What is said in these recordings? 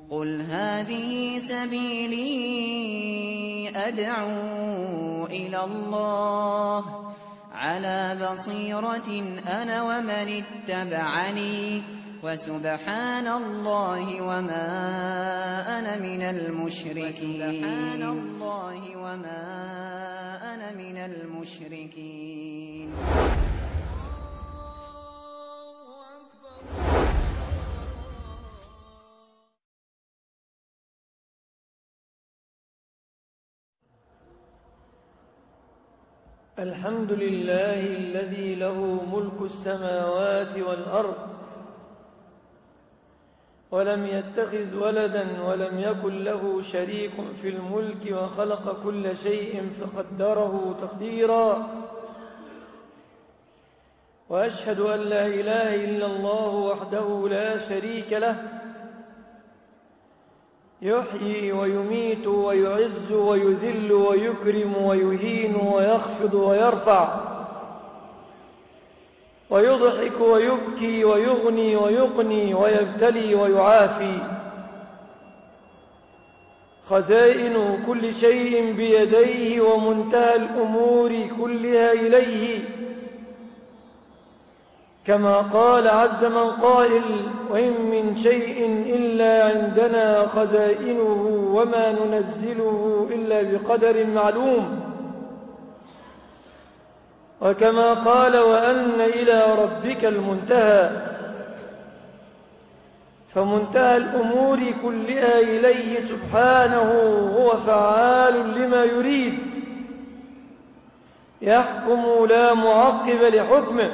قُلْ هَٰذِهِ سَبِيلِي أَدْعُو إِلَى اللَّهِ عَلَىٰ بَصِيرَةٍ أَنَا وَمَنِ اتَّبَعَنِي ۖ وَسُبْحَانَ اللَّهِ وَمَا أَنَا مِنَ الْمُشْرِكِينَ. الحمد لله الذي له ملك السماوات والأرض، ولم يتخذ ولدا ولم يكن له شريك في الملك، وخلق كل شيء فقدره تقديرا. وأشهد أن لا إله إلا الله وحده لا شريك له، يحيي ويميت ويعز ويذل ويكرم ويهين ويخفض ويرفع، ويضحك ويبكي ويغني ويقني ويبتلي ويعافي. خزائن كل شيء بيديه، ومنتهى الأمور كلها إليه، كما قال عز من قائل: وإن من شيء إلا عندنا خزائنه وما ننزله إلا بقدر معلوم. وكما قال: وأن إلى ربك المنتهى. فمنتهى الأمور كلها إليه سبحانه، هو فعال لما يريد، يحكم لا معقب لحكمه،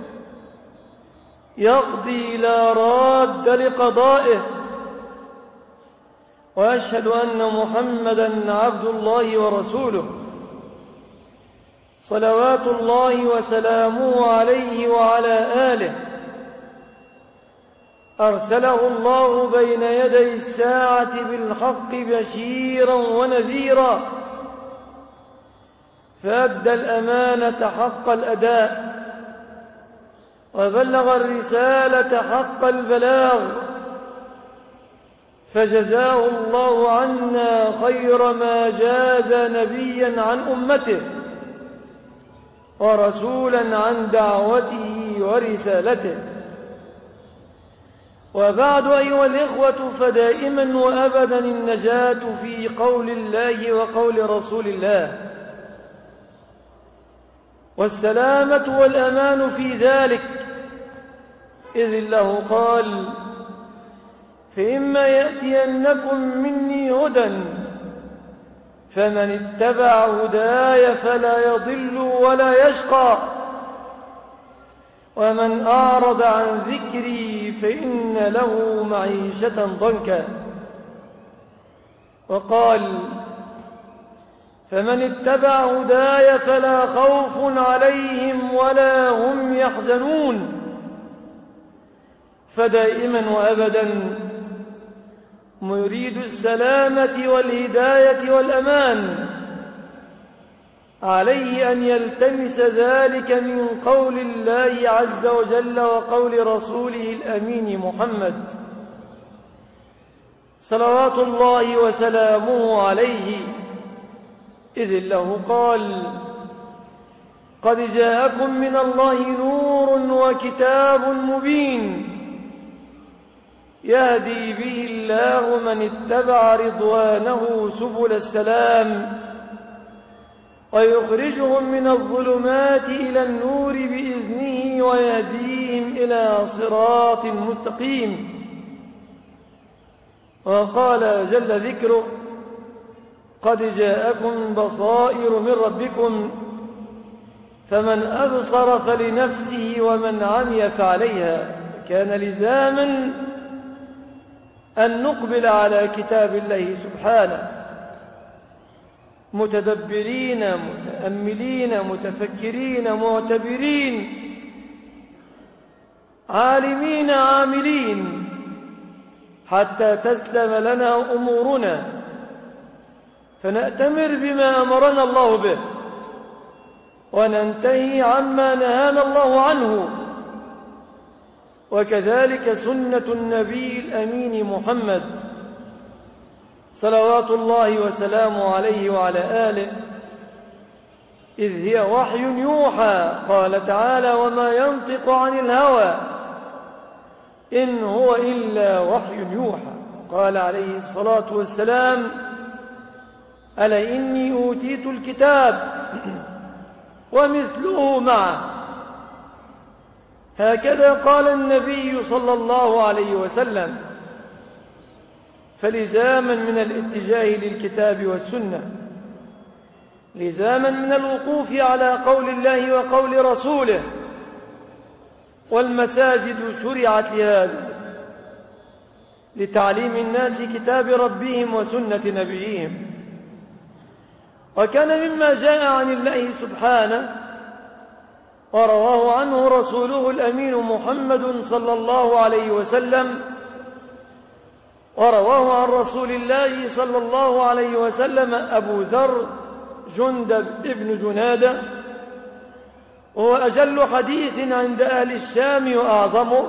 يقضي لا راد لقضائه. وأشهد أن محمدًا عبد الله ورسوله، صلوات الله وسلامه عليه وعلى آله. أرسله الله بين يدي الساعة بالحق بشيرا ونذيرا، فأدى الأمانة حق الأداء، وبلغ الرسالة حق البلاغ، فجزاه الله عنا خير ما جاز نبيا عن أمته، ورسولا عن دعوته ورسالته. وبعد أيها الإخوة، فدائما وأبدا النجاة في قول الله وقول رسول الله، والسلامة والأمان في ذلك، إذ الله قال: فإما يأتينكم مني هدى فمن اتبع هداي فلا يضل ولا يشقى، ومن أعرض عن ذكري فإن له معيشة ضنكا. وقال: فمن اتبع هداي فلا خوف عليهم ولا هم يحزنون. فدائما وأبدا مريد السلامة والهداية والأمان عليه أن يلتمس ذلك من قول الله عز وجل وقول رسوله الأمين محمد، صلوات الله وسلامه عليه، إذ الله قال: قد جاءكم من الله نور وكتاب مبين يهدي به الله من اتبع رضوانه سبل السلام، ويخرجهم من الظلمات إلى النور بإذنه، ويهديهم إلى صراط مستقيم. وقال جل ذكره: قد جاءكم بصائر من ربكم، فمن أبصر فلنفسه ومن عمي فعليها. كان لزاما أن نقبل على كتاب الله سبحانه، متدبرين متأملين متفكرين معتبرين، عالمين عاملين، حتى تسلم لنا أمورنا، فنأتمر بما أمرنا الله به، وننتهي عما نهانا الله عنه. وكذلك سنة النبي الأمين محمد، صلوات الله وسلامه عليه وعلى آله، إذ هي وحي يوحى. قال تعالى: وما ينطق عن الهوى إن هو إلا وحي يوحى. قال عليه الصلاة والسلام: ألا إني أوتيت الكتاب ومثله معه. هكذا قال النبي صلى الله عليه وسلم. فلزاما من الاتجاه للكتاب والسنة، لزاما من الوقوف على قول الله وقول رسوله، والمساجد شرعت لهذا، لتعليم الناس كتاب ربهم وسنة نبيهم. وكان مما جاء عن الله سبحانه ورواه عنه رسوله الأمين محمد صلى الله عليه وسلم، ورواه عن رسول الله صلى الله عليه وسلم أبو ذر جندب ابن جنادة، وهو أجل حديث عند أهل الشام وأعظمه،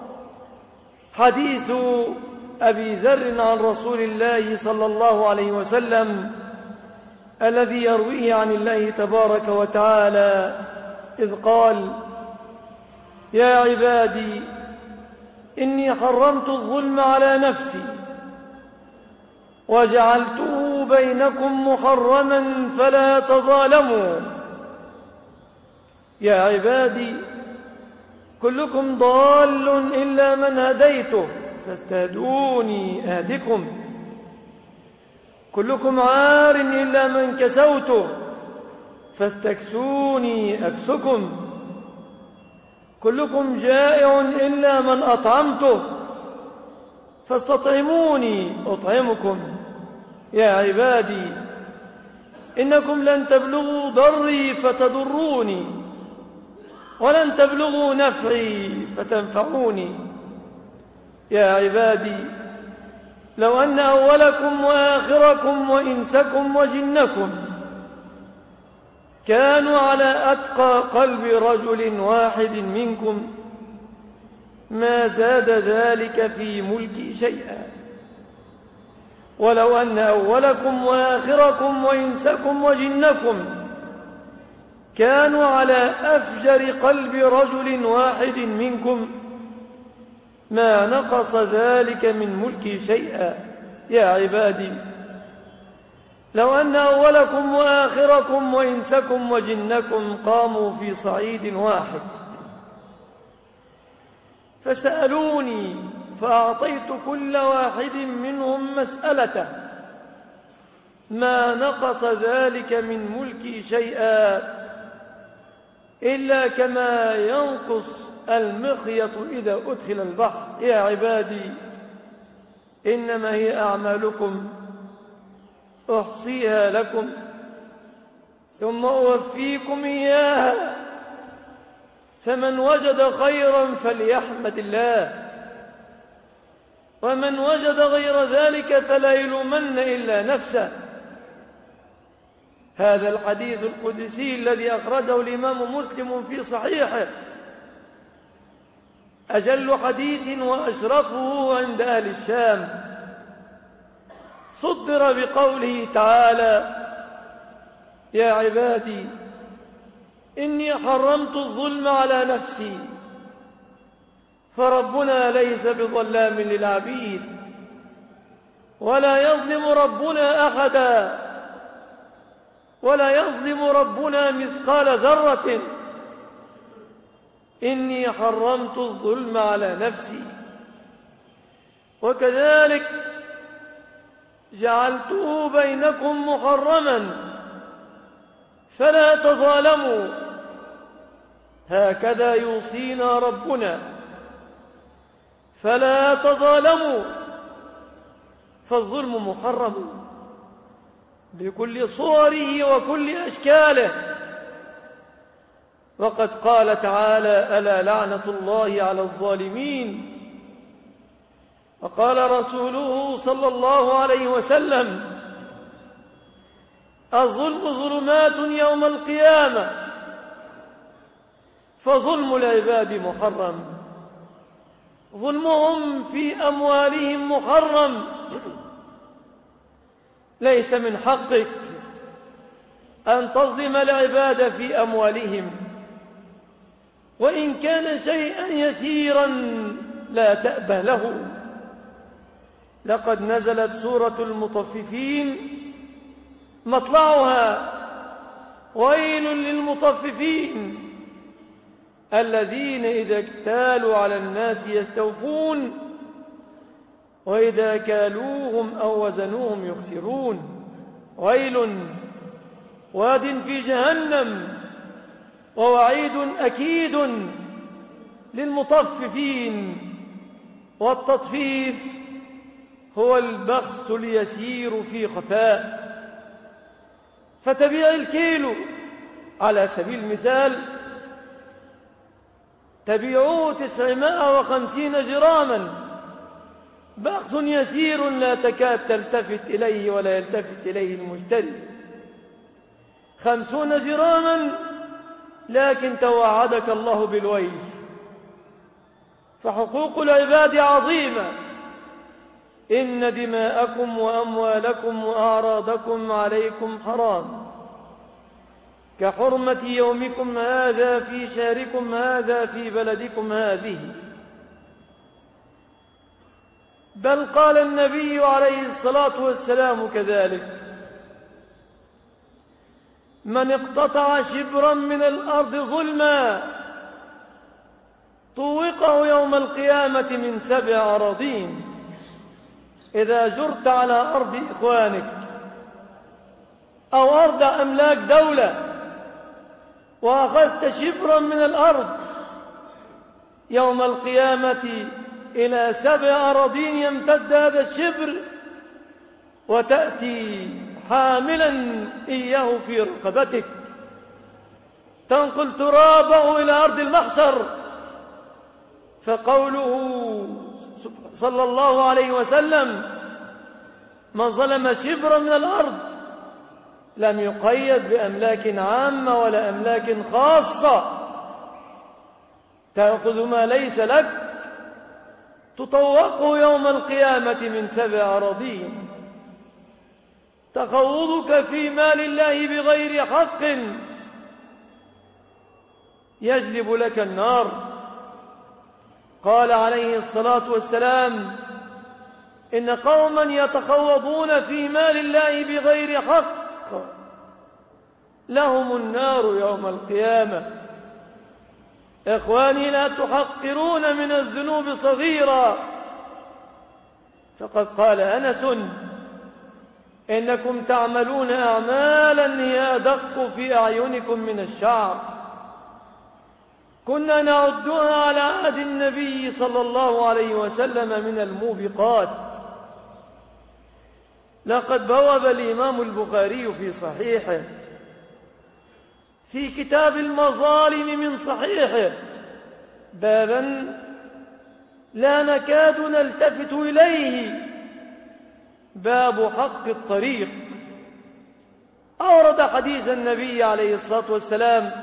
حديث أبي ذر عن رسول الله صلى الله عليه وسلم الذي يرويه عن الله تبارك وتعالى، إذ قال: يا عبادي إني حرمت الظلم على نفسي وجعلته بينكم محرما فلا تظالموا. يا عبادي كلكم ضال إلا من هديته فاستهدوني أهدكم، كلكم عار إلا من كسوته فاستكسوني أكسكم، كلكم جائع إلا من أطعمته فاستطعموني أطعمكم. يا عبادي إنكم لن تبلغوا ضري فتضروني، ولن تبلغوا نفعي فتنفعوني. يا عبادي لو أن أولكم وآخركم وإنسكم وجنكم كانوا على أتقى قلب رجل واحد منكم ما زاد ذلك في ملكي شيئا، ولو أن أولكم وآخركم وإنسكم وجنكم كانوا على أفجر قلب رجل واحد منكم ما نقص ذلك من ملكي شيئا. يا عبادي لو أن أولكم وآخركم وإنسكم وجنكم قاموا في صعيد واحد فسألوني فأعطيت كل واحد منهم مسألته ما نقص ذلك من ملكي شيئا إلا كما ينقص المخيط إذا أدخل البحر. يا عبادي إنما هي أعمالكم أحصيها لكم ثم أوفيكم إياها، فمن وجد خيرا فليحمد الله، ومن وجد غير ذلك فلا يلومن إلا نفسه. هذا الحديث القدسي الذي أخرجه الإمام مسلم في صحيحه أجل حديث وأشرفه عند أهل الشام، صدر بقوله تعالى: يا عبادي إني حرمت الظلم على نفسي. فربنا ليس بظلام للعبيد، ولا يظلم ربنا أحدا، ولا يظلم ربنا مثقال ذرة. إني حرمت الظلم على نفسي، وكذلك جعلته بينكم محرما فلا تظالموا. هكذا يوصينا ربنا، فلا تظالموا، فالظلم محرم بكل صوره وكل أشكاله. وقد قال تعالى: ألا لعنة الله على الظالمين. وقال رسوله صلى الله عليه وسلم: الظلم ظلمات يوم القيامة، فظلم العباد محرم، ظلمهم في أموالهم محرم، ليس من حقك أن تظلم العباد في أموالهم، وإن كان شيئا يسيرا لا تأبه له. لقد نزلت سورة المطففين مطلعها: ويل للمطففين الذين إذا اكتالوا على الناس يستوفون وإذا كالوهم أو وزنوهم يخسرون. ويل، واد في جهنم، ووعيد أكيد للمطففين. والتطفيف هو البخس اليسير في خفاء، فتبيع الكيلو على سبيل المثال تبيعوه 950 جراما، بخس يسير لا تكاد تلتفت إليه ولا يلتفت إليه المشتري. 50 جراما لكن توعدك الله بالويل. فحقوق العباد عظيمة. إن دماءكم وأموالكم وأعراضكم عليكم حرام كحرمة يومكم هذا في شهركم هذا في بلدكم هذه. بل قال النبي عليه الصلاة والسلام كذلك: من اقتطع شبرا من الأرض ظلما طوقه يوم القيامة من 7 أراضين. إذا جرت على أرض إخوانك أو أرض أملاك دولة وأخذت شبرا من الأرض، يوم القيامة إلى 7 أراضين يمتد هذا الشبر، وتأتي حاملا إياه في رقبتك، تنقل ترابه إلى أرض المحشر. فقوله صلى الله عليه وسلم: من ظلم شبرا من الأرض، لم يقيد بأملاك عامة ولا أملاك خاصة. تأخذ ما ليس لك تطوقه يوم القيامة من 7 أراضين. تخوضك في مال الله بغير حق يجلب لك النار. قال عليه الصلاة والسلام: إن قوما يتخوضون في مال الله بغير حق لهم النار يوم القيامة. إخواني، لا تحقرون من الذنوب صغيرا. فقد قال أنس: إنكم تعملون أعمالا هي أدق في أعينكم من الشعر. كنا نعدها على عهد النبي صلى الله عليه وسلم من الموبقات. لقد بوب الإمام البخاري في صحيحه في كتاب المظالم من صحيحه بابا لا نكاد نلتفت إليه، باب حق الطريق. أورد حديث النبي عليه الصلاة والسلام: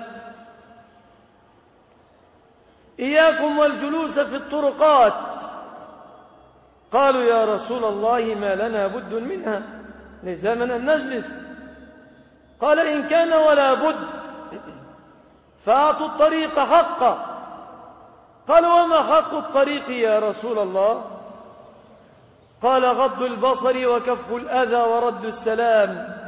إياكم والجلوس في الطرقات. قالوا: يا رسول الله ما لنا بد منها، لزامنا أن نجلس. قال: إن كان ولا بد فأعطوا الطريق حقه. قالوا: وما حق الطريق يا رسول الله؟ قال: غض البصر وكف الأذى ورد السلام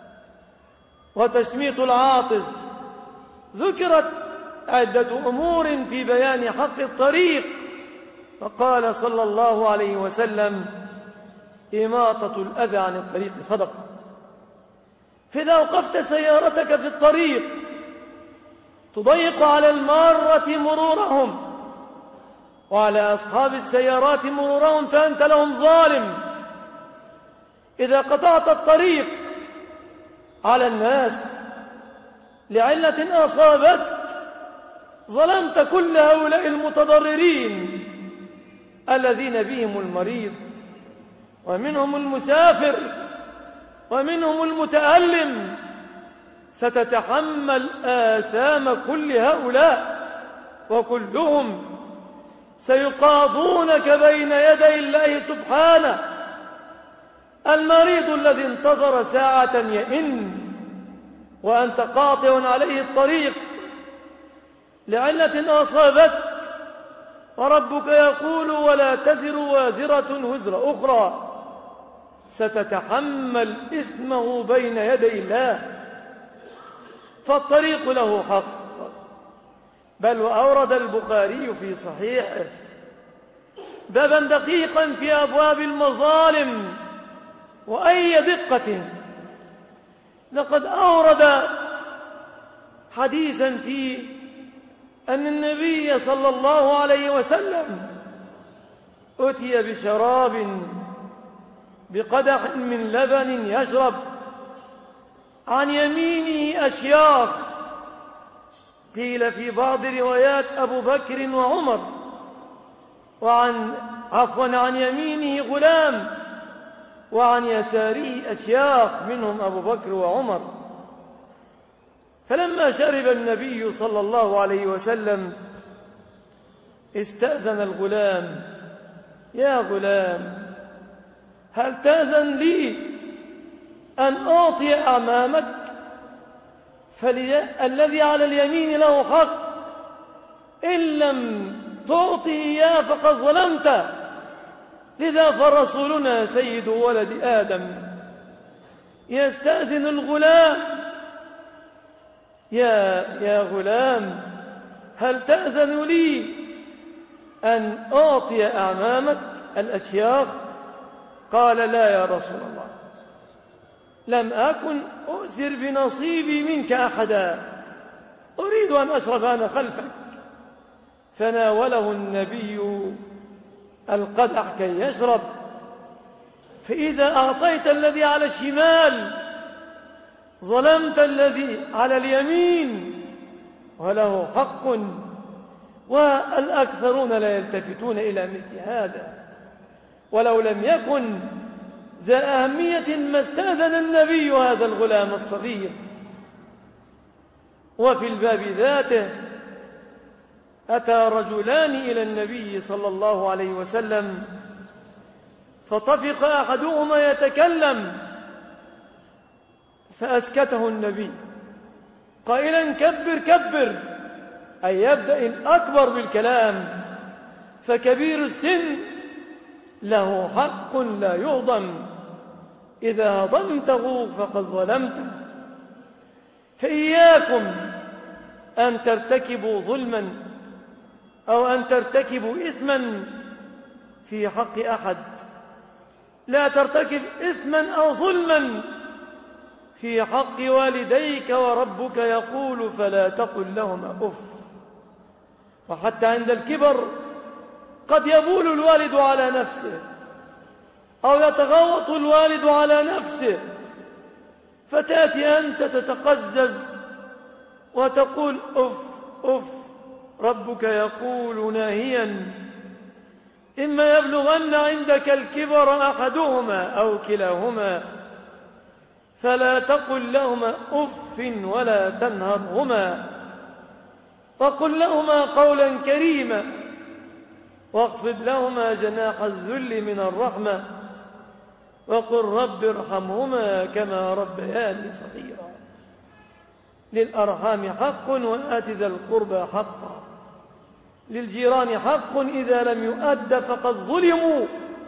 وتشميط العاطف. ذكرت عدة أمور في بيان حق الطريق، فقال صلى الله عليه وسلم: إماطة الأذى عن الطريق صدقة. فإذا أوقفت سيارتك في الطريق تضيق على المارة مرورهم وعلى أصحاب السيارات مرورهم، فأنت لهم ظالم. إذا قطعت الطريق على الناس لعلة أصابتك ظلمت كل هؤلاء المتضررين الذين بهم المريض ومنهم المسافر ومنهم المتألم. ستتحمل آثام كل هؤلاء، وكلهم سيقاضونك بين يدي الله سبحانه المريض الذي انتظر ساعة يئن وأنت قاطع عليه الطريق لعلة أصابتك، وربك يقول ولا تزر وازرة وزر أخرى، ستتحمل إثمه بين يدي الله، فالطريق له حق. بل وأورد البخاري في صحيحه بابا دقيقا في أبواب المظالم، وأي دقة! لقد أورد حديثا فيه أن النبي صلى الله عليه وسلم أتي بشراب بقدح من لبن يشرب، عن يمينه أشياخ، قيل في بعض روايات أبو بكر وعمر، عن يمينه غلام، وعن يساره أشياخ منهم أبو بكر وعمر. فلما شرب النبي صلى الله عليه وسلم استأذن الغلام: يا غلام، هل تأذن لي أن أعطي أمامك؟ فالذي على اليمين له حق، إن لم تعطي إياه فقد ظلمت. لذا فرسولنا سيد ولد آدم يستأذن الغلام: يا غلام، هل تأذن لي أن أعطي أمامك الأشياخ؟ قال: لا يا رسول الله، لم أكن أؤثر بنصيبي منك أحدا، أريد أن أشرب أنا خلفك. فناوله النبي القدح كي يشرب، فإذا أعطيت الذي على الشمال ظلمت الذي على اليمين، وله حق. والأكثرون لا يلتفتون إلى مثل هذا، ولو لم يكن ذا أهمية ما استأذن النبي هذا الغلام الصغير. وفي الباب ذاته أتى رجلان إلى النبي صلى الله عليه وسلم، فطفق أحدهما يتكلم فأسكته النبي قائلا: كبر كبر، أي يبدأ الأكبر بالكلام، فكبير السن له حق لا يهضم، إذا هضمته فقد ظلمته. فإياكم أن ترتكبوا ظلما أو أن ترتكبوا إثما في حق أحد. لا ترتكب إثما أو ظلما في حق والديك، وربك يقول: فلا تقل لهما أف. وحتى عند الكبر قد يبول الوالد على نفسه، أو يتغوط الوالد على نفسه، فتأتي أنت تتقزز وتقول: أف أف. ربك يقول ناهيا: إما يبلغن عندك الكبر أحدهما أو كلاهما فلا تقل لهما أف ولا تنهرهما، وقل لهما قولا كريما، واخفض لهما جناح الذل من الرحمة، وقل رب ارحمهما كما ربياني صغيرا. للأرحام حق وآت ذا القربى حقا، للجيران حق إذا لم يؤد فقد ظلموا.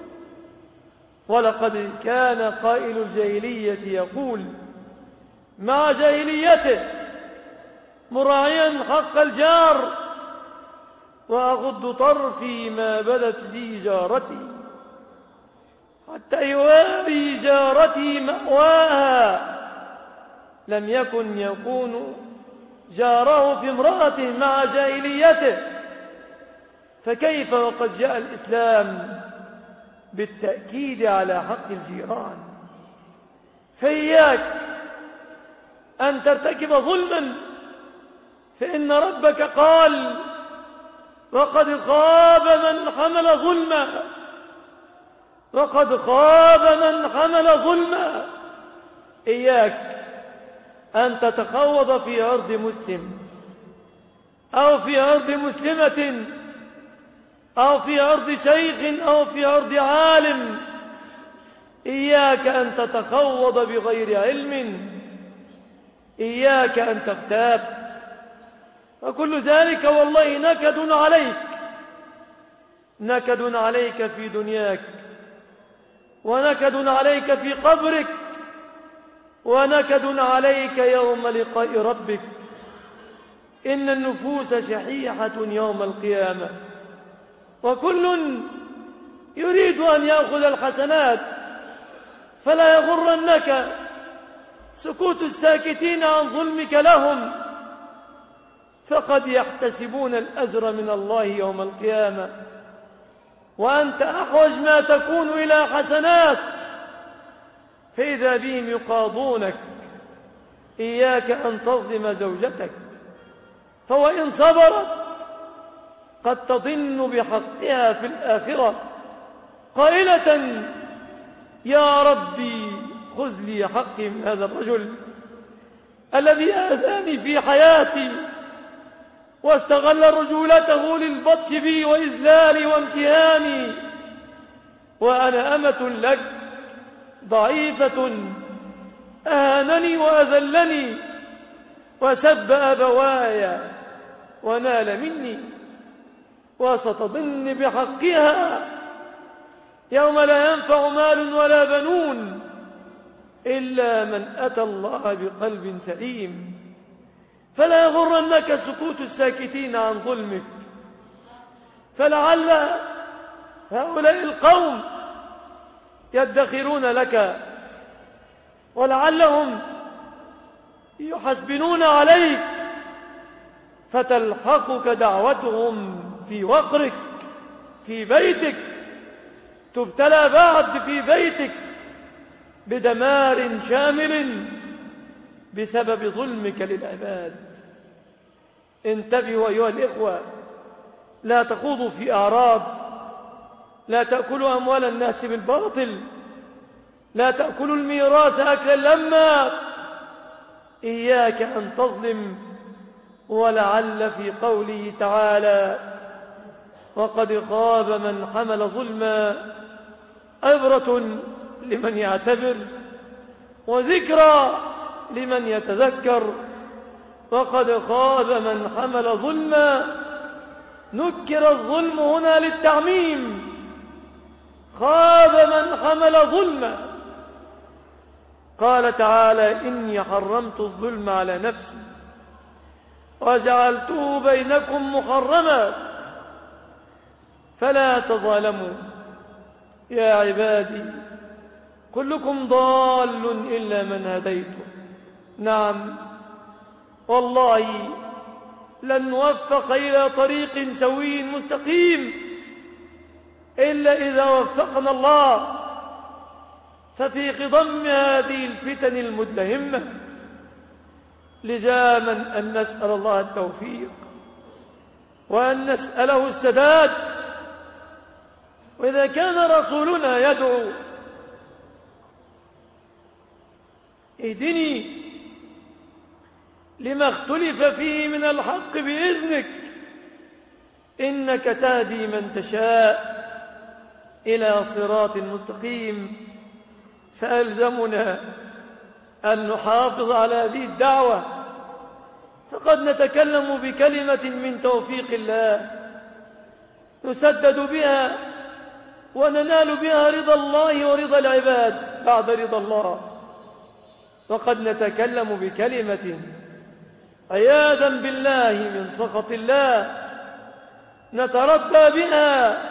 ولقد كان قائل الجاهلية يقول مع جاهليته مراعيا حق الجار: وأغض طرفي ما بدت لي جارتي، حتى يواري جارتي مأواها. لم يكون جاره في امرأته مع جاهليته، فكيف وقد جاء الإسلام بالتأكيد على حق الجيران؟ فإياك أن ترتكب ظلما، فإن ربك قال: وقد خاب من حمل ظلما، وقد خاب من حمل ظلما. إياك أن تتخوض في أرض مسلم أو في أرض مسلمة أو في أرض شيخ أو في أرض عالم إياك أن تتخوض بغير علم، إياك أن تغتاب، وكل ذلك والله نكد عليك، نكد عليك في دنياك، ونكد عليك في قبرك، ونكد عليك يوم لقاء ربك. إن النفوس شحيحة يوم القيامة، وكل يريد أن يأخذ الحسنات، فلا يغرنك سكوت الساكتين عن ظلمك لهم، فقد يحتسبون الأجر من الله يوم القيامة، وأنت أحوج ما تكون إلى حسنات، فإذا بهم يقاضونك. إياك أن تظلم زوجتك، فوإن صبرت قد تضن بحقها في الآخرة قائلة: يا ربي خذ لي حقي من هذا الرجل الذي آذاني في حياتي واستغل رجولته للبطش بي وإذلالي وامتهاني، وأنا أمة لك ضعيفة أهانني وأذلني وسب أبواي ونال مني، وستضن بحقها يوم لا ينفع مال ولا بنون إلا من أتى الله بقلب سليم. فلا يغرنك سكوت الساكتين عن ظلمك، فلعل هؤلاء القوم يدخرون لك، ولعلهم يحسبنون عليك، فتلحقك دعوتهم في وقرك في بيتك، تبتلى بعد في بيتك بدمار شامل بسبب ظلمك للعباد. انتبهوا أيها الإخوة، لا تخوضوا في أعراض، لا تأكلوا أموال الناس بالباطل، لا تأكلوا الميراث أكلا لما، إياك أن تظلم. ولعل في قوله تعالى: وقد خاب من حمل ظلما، عبرة لمن يعتبر وذكرى لمن يتذكر. وقد خاب من حمل ظلما، نكر الظلم هنا للتعميم، خاب من حمل ظلما. قال تعالى: إني حرمت الظلم على نفسي وجعلته بينكم محرما فلا تظالموا. يا عبادي كلكم ضال إلا من هديته. نعم والله لن نوفق إلى طريق سوي مستقيم إلا إذا وفقنا الله. ففي خضم هذه الفتن المدلهمة لزاما أن نسأل الله التوفيق وأن نسأله السداد. وإذا كان رسولنا يدعو: اهدني لما اختلف فيه من الحق بإذنك إنك تهدي من تشاء إلى صراط مستقيم، فألزمنا أن نحافظ على هذه الدعوة، فقد نتكلم بكلمة من توفيق الله نسدد بها وننال بها رضا الله ورضا العباد بعد رضا الله، وقد نتكلم بكلمة عياذا بالله من سخط الله نتردى بها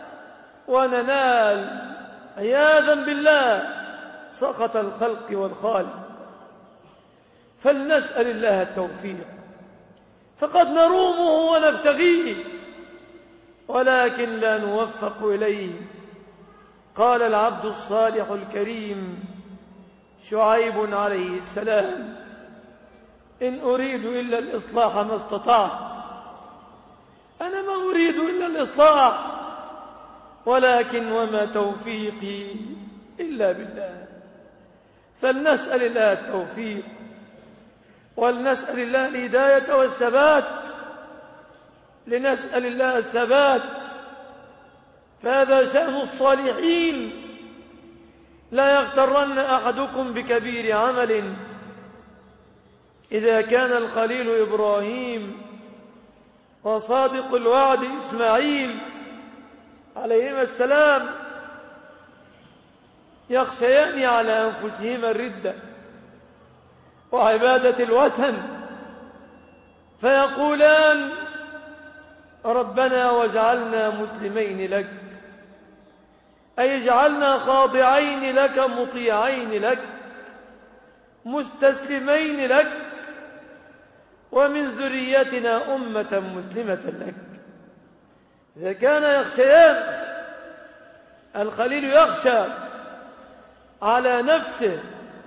وننال عياذا بالله سخط الخلق والخالق. فلنسأل الله التوفيق، فقد نرومه ونبتغيه ولكن لا نوفق إليه. قال العبد الصالح الكريم شعيب عليه السلام: إن أريد إلا الإصلاح ما استطعت. أنا ما أريد إلا الإصلاح، ولكن وما توفيقي إلا بالله. فلنسأل الله التوفيق، ولنسأل الله الهداية والثبات، لنسأل الله الثبات، فهذا شأن الصالحين. لا يغترن أحدكم بكبير عمل. إذا كان الخليل إبراهيم وصادق الوعد إسماعيل عليهما السلام يخشيان على أنفسهما الردة وعبادة الوثن، فيقولان ربنا واجعلنا مسلمين لك، أي اجعلنا خاضعين لك مطيعين لك مستسلمين لك، ومن ذريتنا أمة مسلمة لك. إذا كان يخشيان، الخليل يخشى على نفسه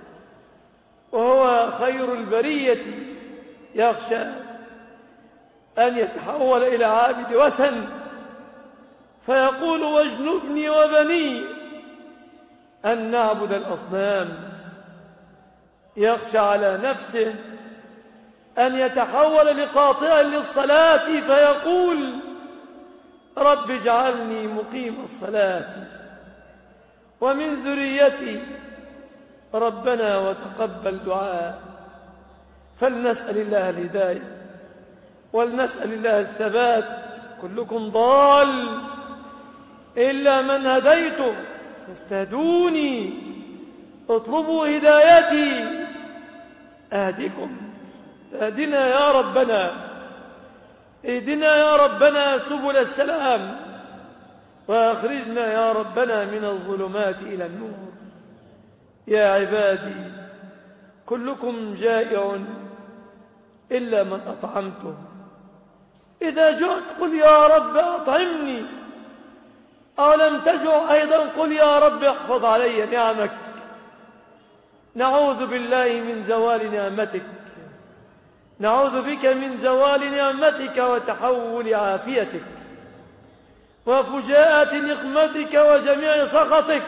وهو خير البرية، يخشى أن يتحول إلى عابد وثن فيقول واجنبني وبني أن نعبد الأصنام. يخشى على نفسه أن يتحول لقاطع للصلاة فيقول رب اجعلني مقيم الصلاة ومن ذريتي ربنا وتقبل دعاء. فلنسأل الله الهداية ولنسأل الله الثبات. كلكم ضال إلا من هديته فاستهدوني، اطلبوا هدايتي أهدكم. فاهدنا يا ربنا، اهدنا يا ربنا سبل السلام، وأخرجنا يا ربنا من الظلمات إلى النور. يا عبادي كلكم جائع إلا من أطعمته. إذا جعت قل يا رب أطعمني، أو لم تجع أيضا قل يا رب احفظ علي نعمك. نعوذ بالله من زوال نعمتك، نعوذ بك من زوال نعمتك وتحول عافيتك وفجاءة نقمتك وجميع سخطك.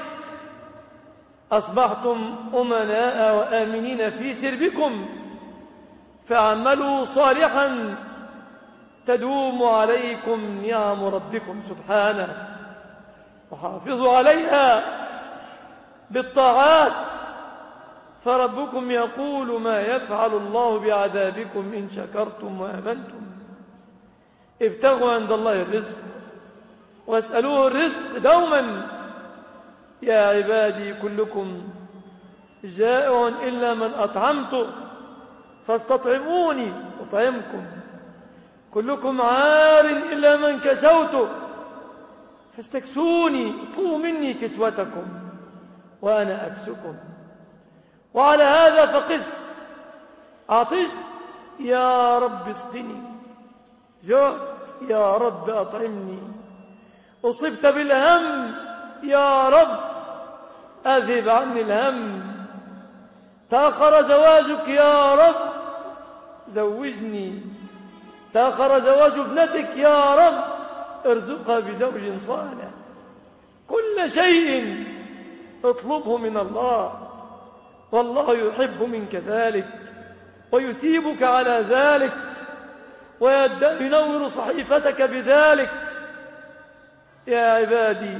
أصبحتم أمناء وآمنين في سربكم، فاعملوا صالحا تدوم عليكم نعم ربكم سبحانه، وحافظوا عليها بالطاعات، فربكم يقول ما يفعل الله بعذابكم إن شكرتم وآمنتم. ابتغوا عند الله الرزق واسألوه الرزق دوما. يا عبادي كلكم جائع إلا من أطعمته فاستطعموني أطعمكم. كلكم عار إلا من كسوته فاستكسوني، اطلبوا مني كسوتكم وأنا أكسكم. وعلى هذا فقس. عطشت يا رب اسقني، جعت يا رب أطعمني، أصبت بالهم يا رب أذهب عني الهم، تأخر زواجك يا رب زوجني، تأخر زواج ابنتك يا رب ارزقها بزوج صالح. كل شيء اطلبه من الله، والله يحب منك ذلك ويثيبك على ذلك وينور صحيفتك بذلك. يا عبادي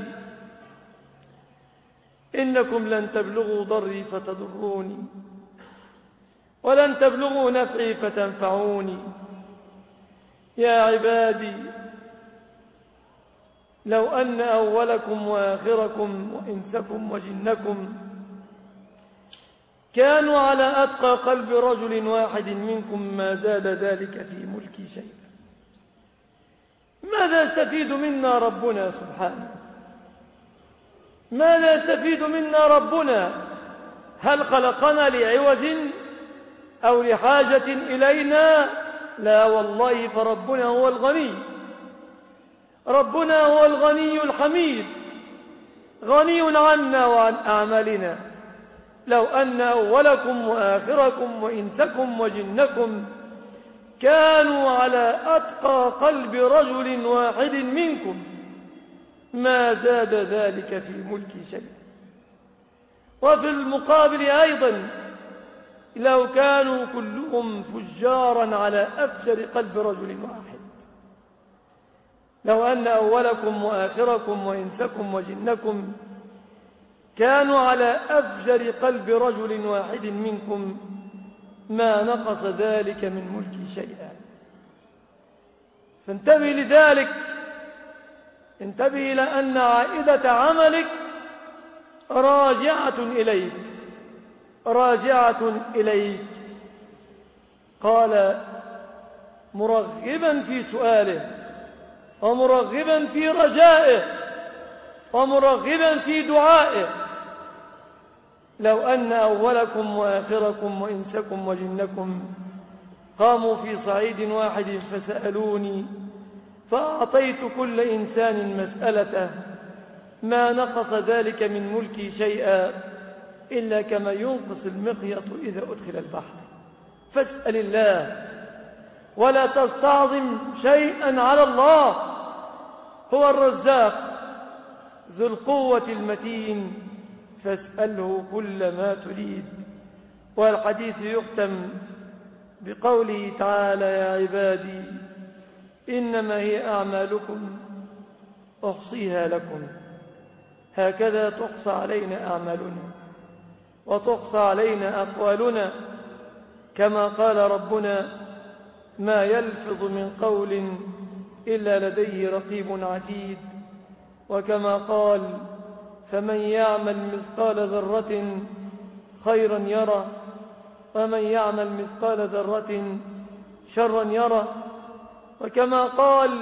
إنكم لن تبلغوا ضري فتضروني، ولن تبلغوا نفعي فتنفعوني. يا عبادي لو أن أولكم وآخركم وإنسكم وجنكم كانوا على أتقى قلب رجل واحد منكم ما زاد ذلك في ملكي شيئا. ماذا يستفيد منا ربنا سبحانه؟ ماذا يستفيد منا ربنا؟ هل خلقنا لعوز أو لحاجة إلينا؟ لا والله، فربنا هو الغني، ربنا هو الغني الحميد، غني عنا وعن أعمالنا. لو أن أولكم وآخركم وإنسكم وجنكم كانوا على أتقى قلب رجل واحد منكم ما زاد ذلك في ملكي شيئا. وفي المقابل أيضا لو كانوا كلهم فجارا على أفجر قلب رجل واحد، لو أن أولكم وآخركم وإنسكم وجنكم كانوا على أفجر قلب رجل واحد منكم ما نقص ذلك من ملكي شيئا. فانتبه لذلك، انتبه إلى أن عائدة عملك راجعة إليك، راجعة إليك. قال مرغبا في سؤاله ومرغبا في رجائه ومرغبا في دعائه: لو أن أولكم وآخركم وإنسكم وجنكم قاموا في صعيد واحد فسألوني فأعطيت كل إنسان مسألته ما نقص ذلك من ملكي شيئا إلا كما ينقص المخيط إذا أدخل البحر. فاسأل الله ولا تستعظم شيئا على الله، هو الرزاق ذو القوة المتين، فاسأله كل ما تريد. والحديث يختم بقوله تعالى: يا عبادي إنما هي أعمالكم أحصيها لكم. هكذا تقصى علينا أعمالنا وتقصى علينا أقوالنا، كما قال ربنا: ما يلفظ من قول إلا لديه رقيب عتيد. وكما قال: فمن يعمل مثقال ذرة خيرا يره ومن يعمل مثقال ذرة شرا يره. وكما قال: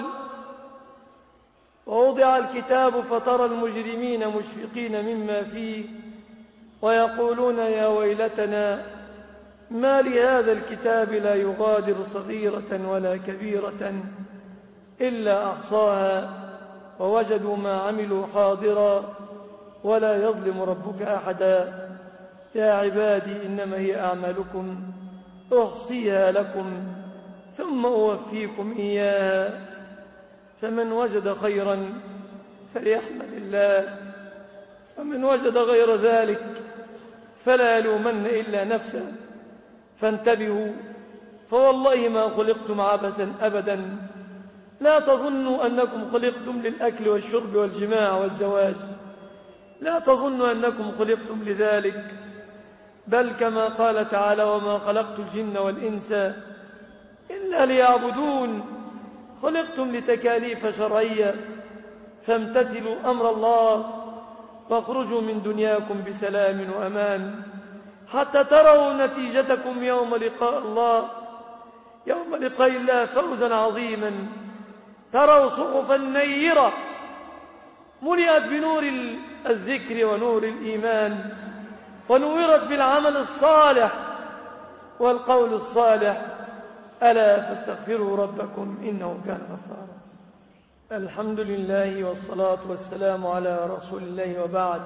ووضع الكتاب فترى المجرمين مشفقين مما فيه ويقولون يا ويلتنا ما لهذا الكتاب لا يغادر صغيرة ولا كبيرة إلا أحصاها ووجدوا ما عملوا حاضرا ولا يظلم ربك أحدا. يا عبادي إنما هي أعمالكم أحصيها لكم ثم أوفيكم إياها، فمن وجد خيرا فليحمد الله ومن وجد غير ذلك فلا يلومن إلا نفسه. فانتبهوا، فوالله ما خلقتم عبثا أبدا. لا تظنوا أنكم خلقتم للأكل والشرب والجماع والزواج، لا تظنوا أنكم خلقتم لذلك، بل كما قال تعالى: وما خلقت الجن والإنس إلا ليعبدون. خلقتم لتكاليف شرعية، فامتثلوا أمر الله واخرجوا من دنياكم بسلام وأمان حتى تروا نتيجتكم يوم لقاء الله، يوم لقاء الله فوزا عظيما. تروا صحفا نيرة ملئت بنور الذكر ونور الإيمان ونورت بالعمل الصالح والقول الصالح. ألا فاستغفروا ربكم إنه كان غفارا. الحمد لله والصلاة والسلام على رسول الله، وبعد.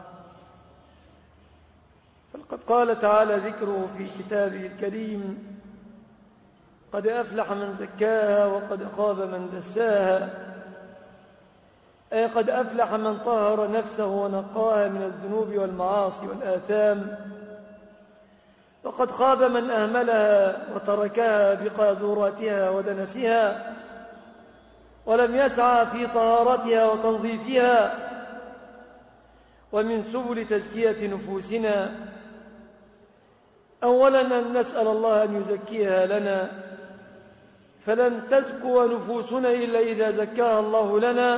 فلقد قال تعالى ذكره في كتابه الكريم: قد أفلح من زكاها وقد خاب من دساها. أي قد أفلح من طهر نفسه ونقاها من الذنوب والمعاصي والآثام، وقد خاب من أهملها وتركها بقاذوراتها ودنسها ولم يسعى في طهارتها وتنظيفها. ومن سبل تزكية نفوسنا أولا أن نسأل الله أن يزكيها لنا، فلن تزكو نفوسنا إلا إذا زكاها الله لنا.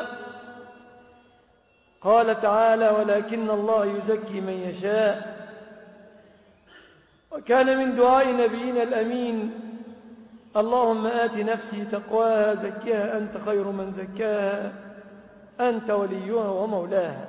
قال تعالى: ولكن الله يزكي من يشاء. وكان من دعاء نبينا الأمين: اللهم آت نفسي تقواها زكها أنت خير من زكاها أنت وليها ومولاها.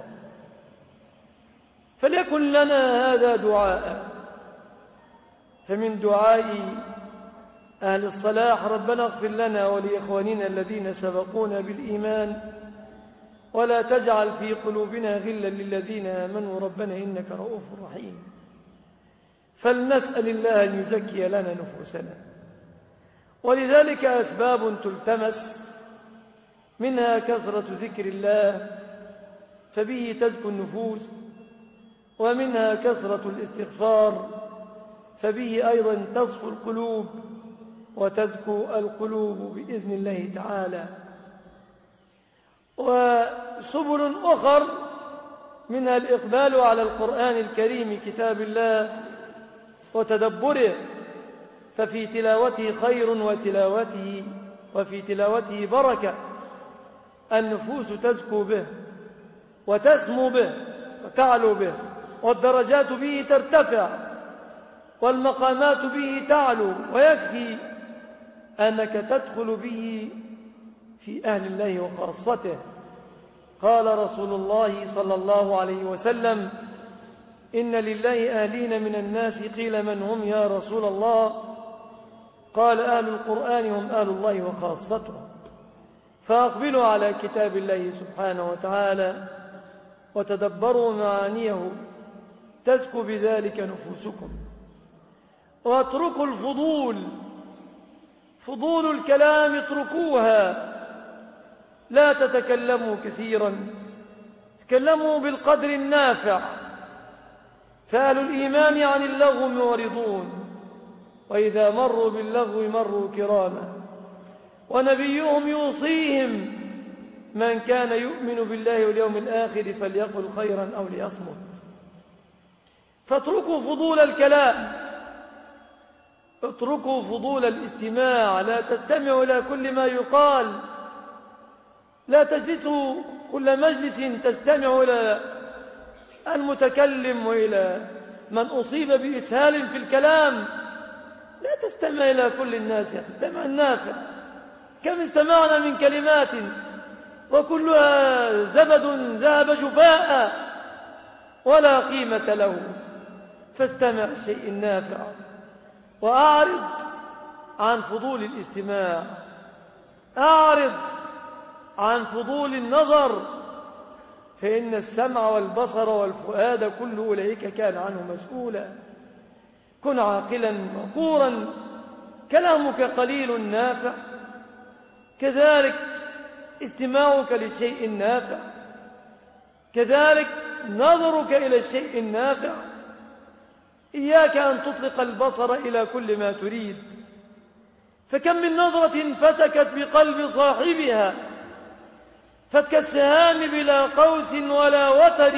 فليكن لنا هذا دعاء. فمن دعاء أهل الصلاح: ربنا اغفر لنا ولإخواننا الذين سبقونا بالإيمان ولا تجعل في قلوبنا غلا للذين آمنوا ربنا إنك رؤوف رحيم. فلنسأل الله أن يزكي لنا نفوسنا. ولذلك أسباب تلتمس، منها كثرة ذكر الله فبه تزكو النفوس، ومنها كثرة الاستغفار فبه أيضا تصفو القلوب وتزكو القلوب بإذن الله تعالى. وسبل أخر منها الإقبال على القرآن الكريم كتاب الله وتدبره، ففي تلاوته خير وفي تلاوته بركة، النفوس تزكو به وتسمو به وتعلو به، والدرجات به ترتفع والمقامات به تعلو، ويكفي أنك تدخل به في أهل الله وخاصته. قال رسول الله صلى الله عليه وسلم: إن لله أهلين من الناس. قيل: من هم يا رسول الله؟ قال: أهل القرآن هم أهل الله وخاصته. فأقبلوا على كتاب الله سبحانه وتعالى وتدبروا معانيه تزكو بذلك نفوسكم. واتركوا فضول الكلام اتركوها، لا تتكلموا كثيرا، تكلموا بالقدر النافع. فأهل الإيمان عن اللغو معرضون، وإذا مروا باللغو مروا كراما، ونبيهم يوصيهم: من كان يؤمن بالله واليوم الآخر فليقل خيرا أو ليصمت. فاتركوا فضول الكلام، اتركوا فضول الاستماع، لا تستمعوا إلى كل ما يقال، لا تجلسوا كل مجلس تستمع إلى المتكلم وإلى من أصيب بإسهال في الكلام. لا تستمع إلى كل الناس، استمع النافع. كم استمعنا من كلمات وكلها زبد ذهب شفاء ولا قيمة له. فاستمع الشيء النافع وأعرض عن فضول الاستماع، أعرض عن فضول النظر، فإن السمع والبصر والفؤاد كل أولئك كان عنه مسؤولا. كن عاقلا مقورا، كلامك قليل نافع، كذلك استماعك للشيء النافع، كذلك نظرك إلى الشيء النافع. إياك أن تطلق البصر إلى كل ما تريد، فكم من نظرة فتكت بقلب صاحبها فتك السهام بلا قوس ولا وتر.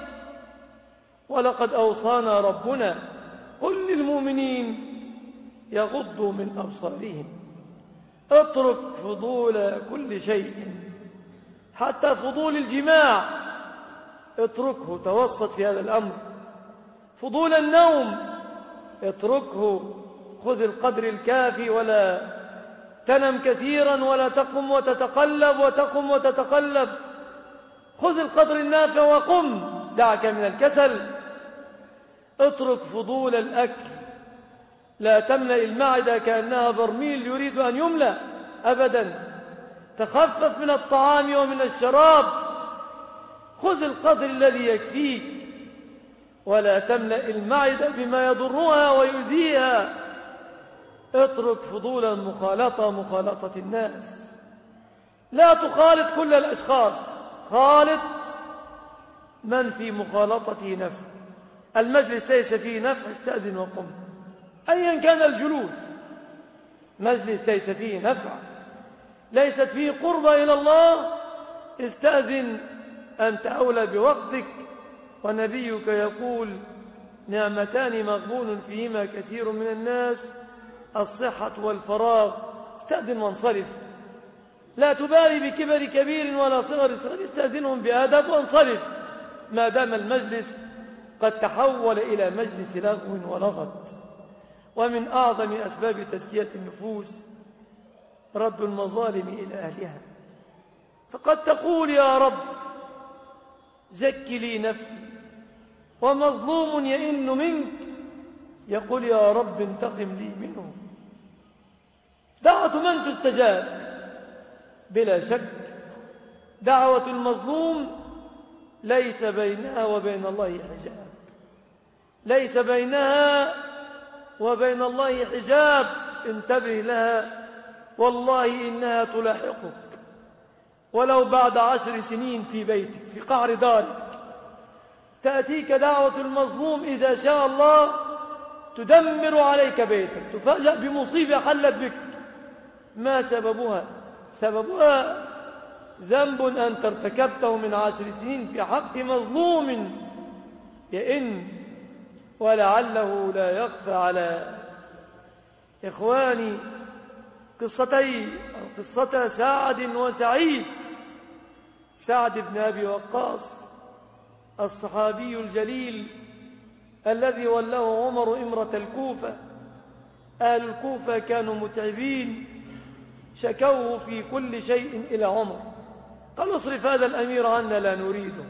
ولقد أوصانا ربنا: قل للمؤمنين يغضوا من أبصارهم. اترك فضول كل شيء، حتى فضول الجماع اتركه، توسط في هذا الأمر. فضول النوم اتركه، خذ القدر الكافي، ولا تنم كثيرا ولا تقم وتتقلب وتقم وتتقلب. خذ القدر النافع وقم، دعك من الكسل. اترك فضول الأكل، لا تملأ المعدة كأنها برميل يريد أن يملأ أبدا. تخفف من الطعام ومن الشراب، خذ القدر الذي يكفيك، ولا تملأ المعدة بما يضرها ويؤذيها. اترك فضول المخالطة، مخالطة الناس. لا تخالط كل الأشخاص، خالط من في مخالطته نفع. المجلس ليس فيه نفع، استأذن وقم، أيا كان الجلوس. مجلس ليس فيه نفع، ليست فيه قربة إلى الله، استأذن، أنت أولى بوقتك. ونبيك يقول: نعمتان مغبون فيهما كثير من الناس، الصحة والفراغ. استأذن وانصرف، لا تبالي بكبر كبير ولا صغر صغير، استأذنهم بأدب وانصرف، ما دام المجلس قد تحول إلى مجلس لغو ولغط. ومن أعظم أسباب تزكية النفوس رد المظالم إلى أهلها. فقد تقول: يا رب زك لي نفسي، ومظلوم يئن منك، يقول: يا رب انتقم لي منه. دعوة من تستجاب؟ بلا شك دعوة المظلوم ليس بينها وبين الله حجاب، ليس بينها وبين الله حجاب. انتبه لها، والله إنها تلاحقك ولو بعد 10 سنين في بيتك في قعر دارك. تأتيك دعوة المظلوم إذا شاء الله تدمر عليك بيتك، تفاجأ بمصيبة حلت بك. ما سببها؟ سببها ذنب أنت ارتكبته من 10 سنين في حق مظلوم يئن ولعله لا يخفى على إخواني قصة سعد وسعيد. سعد بن أبي وقاص الصحابي الجليل الذي وله عمر إمرة الكوفة. أهل الكوفة كانوا متعبين، شكوه في كل شيء إلى عمر، قال اصرف هذا الأمير عنا لا نريده،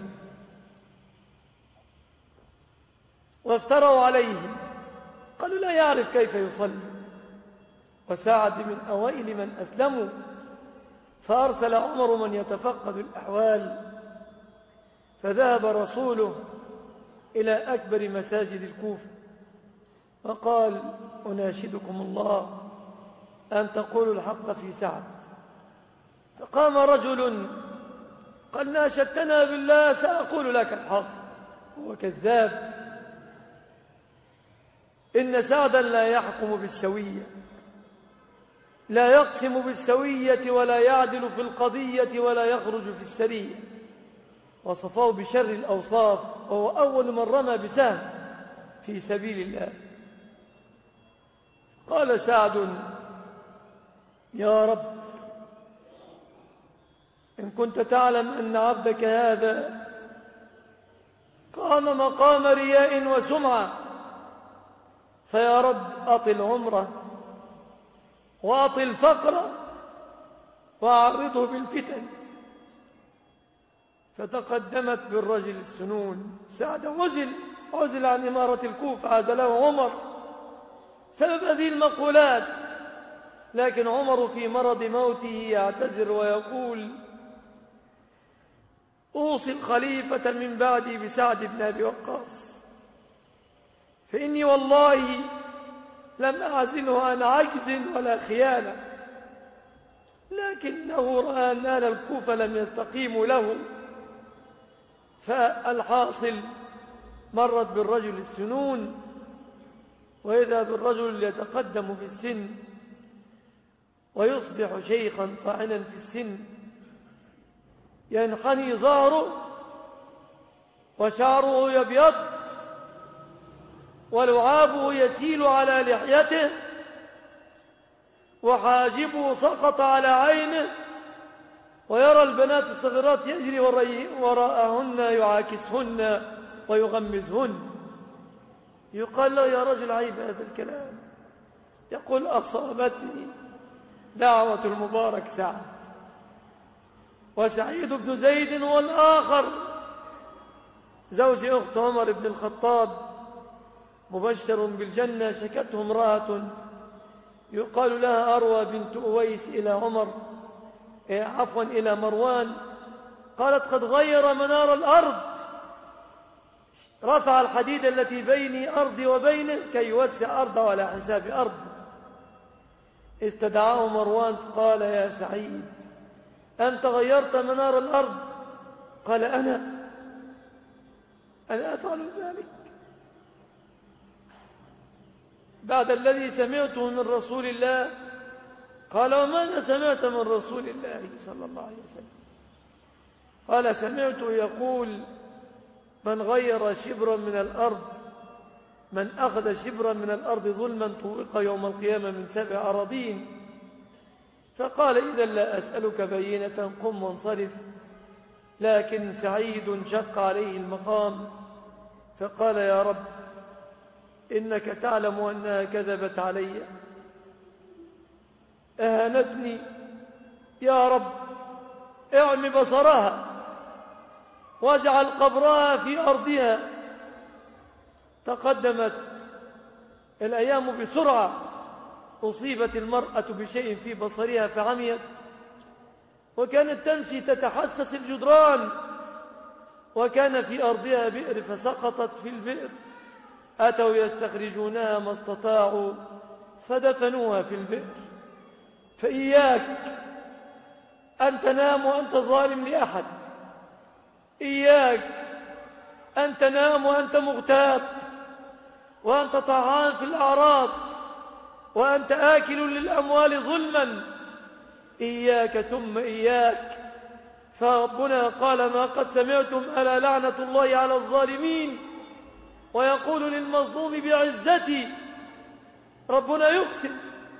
وافتروا عليه، قالوا لا يعرف كيف يصلي. وسعد من أوائل من أسلموا، فأرسل عمر من يتفقد الأحوال، فذهب رسوله إلى أكبر مساجد الكوفة وقال أناشدكم الله أن تقولوا الحق في سعد. فقام رجل قال ناشدتنا بالله سأقول لك الحق. هو كذاب، إن سعدا لا يحكم بالسوية، لا يقسم بالسوية ولا يعدل في القضية ولا يخرج في السرية. وصفه بشر الأوصاف، وهو أول من رمى بسهم في سبيل الله. قال سعد يا رب إن كنت تعلم أن عبدك هذا قام مقام رياء وسمعة، فيا رب أطل عمره وأطل فقره وأعرضه بالفتن. فتقدمت بالرجل السنون. سعد عزل عن إمارة الكوفة، عزله عمر سبب هذه المقولات، لكن عمر في مرض موته يعتذر ويقول أوصي الخليفة من بعدي بسعد بن أبي وقاص، فإني والله لم أعزله عن عجز ولا خيانة، لكنه رأى أن أهل الكوفة لم يستقيموا له. فالحاصل مرت بالرجل السنون، وإذا بالرجل يتقدم في السن ويصبح شيخا طاعنا في السن، ينحني ظهره وشعره يبيض ولعابه يسيل على لحيته وحاجبه سقط على عينه، ويرى البنات الصغيرات يجري وراءهن يعاكسهن ويغمزهن. يقال له يا رجل عيب هذا الكلام. يقول أصابتني دعوة المبارك سعد. وسعيد بن زيد هو الآخر زوج أخت عمر بن الخطاب مبشر بالجنة. شكته امرأة يقال لها أروى بنت أويس إلى عمر، إلى مروان، قالت قد غير منار الأرض، رفع الحديد التي بيني أرضي وبينه كي يوسع أرضه على حساب أرضه. استدعاه مروان قال يا سعيد أنت غيرت منار الأرض؟ قال أنا أفعل ذلك بعد الذي سمعته من رسول الله؟ قال وماذا سمعت من رسول الله صلى الله عليه وسلم؟ قال سمعته يقول من غير شبرا من الأرض، من أخذ شبرا من الأرض ظلما طوق يوم القيامة من 7 أراضين. فقال إذا لا أسألك بينة، قم وانصرف. لكن سعيد شق عليه المقام فقال يا رب إنك تعلم أنها كذبت علي، أهانتني، يا رب اعم بصرها واجعل قبرها في أرضها. تقدمت الأيام بسرعة، أصيبت المرأة بشيء في بصرها فعميت، وكانت تمشي تتحسس الجدران، وكان في أرضها بئر فسقطت في البئر. أتوا يستخرجونها ما استطاعوا فدفنوها في البئر. فإياك أن تنام وأنت ظالم لأحد، إياك أن تنام وأنت مغتاب وأنت طعان في الأعراض وأنت آكل للأموال ظلما. إياك ثم إياك فربنا قال ما قد سمعتم ألا لعنة الله على الظالمين ويقول للمظلوم بعزتي، ربنا يقسم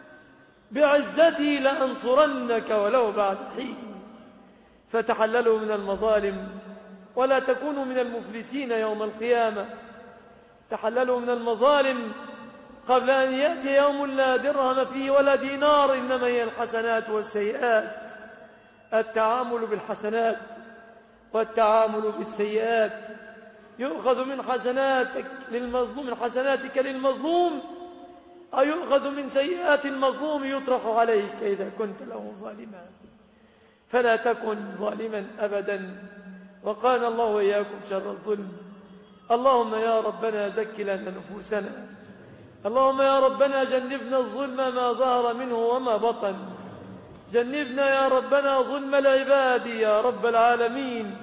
بعزتي لأنصرنك ولو بعد حين. فتحللوا من المظالم ولا تكونوا من المفلسين يوم القيامة. تحللوا من المظالم قبل أن يأتي يوم لا درهم فيه ولا دينار، إنما هي الحسنات والسيئات. التعامل بالحسنات والتعامل بالسيئات. يؤخذ من حسناتك للمظلوم، من حسناتك للمظلوم، أو يؤخذ من سيئات المظلوم يطرح عليك إذا كنت له ظالما. فلا تكن ظالما أبدا. وقال الله وإياكم شر الظلم. اللهم يا ربنا زك لنا نفوسنا. اللهم يا ربنا جنبنا الظلم ما ظهر منه وما بطن. جنبنا يا ربنا ظلم العباد يا رب العالمين.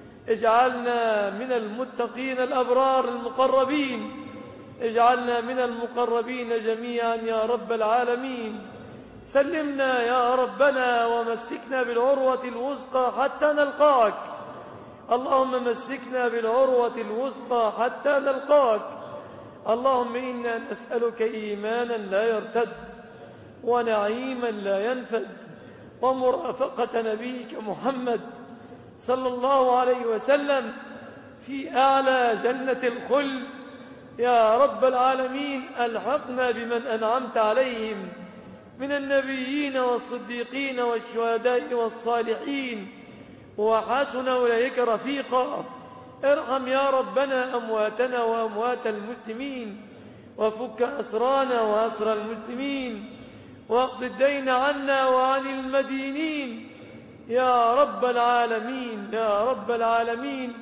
اجعلنا من المتقين الأبرار المقربين. اجعلنا من المقربين جميعا يا رب العالمين. سلمنا يا ربنا ومسكنا بالعروة الوثقى حتى نلقاك. اللهم مسكنا بالعروة الوثقى حتى نلقاك. اللهم إنا نسألك إيمانا لا يرتد ونعيما لا ينفد ومرافقة نبيك محمد صلى الله عليه وسلم في أعلى جنة الخلد يا رب العالمين. ألحقنا بمن أنعمت عليهم من النبيين والصديقين والشهداء والصالحين وحسن أولئك رفيقا. ارحم يا ربنا أمواتنا وأموات المسلمين وفك أسرانا وأسر المسلمين واقض الدين عنا وعن المدينين يا رب العالمين يا رب العالمين.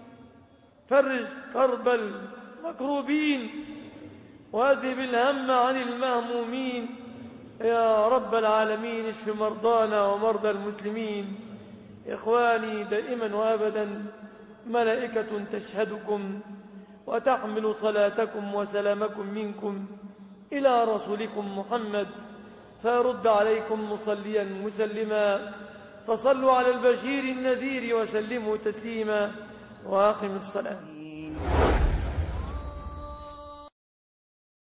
فرج كرب المكروبين واذهب الهم عن المهمومين يا رب العالمين. اشف مرضانا ومرضى المسلمين. إخواني دائما وأبدا ملائكة تشهدكم وتحمل صلاتكم وسلامكم منكم إلى رسولكم محمد، فيرد عليكم مصليا مسلما. فصلوا على البشير النذير وسلموا تسليما وأقم الصلاة.